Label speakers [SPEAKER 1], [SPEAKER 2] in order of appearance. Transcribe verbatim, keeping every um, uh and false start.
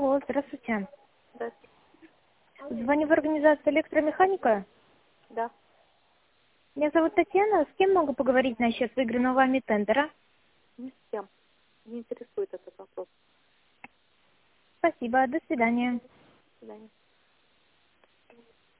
[SPEAKER 1] Алло, здравствуйте.
[SPEAKER 2] Здравствуйте.
[SPEAKER 1] Звоню в организацию электромеханика.
[SPEAKER 2] Да.
[SPEAKER 1] Меня зовут Татьяна. С кем могу поговорить насчет выигранного вами тендера?
[SPEAKER 2] Не с тем. Не интересует этот вопрос.
[SPEAKER 1] Спасибо. До свидания.
[SPEAKER 2] До свидания.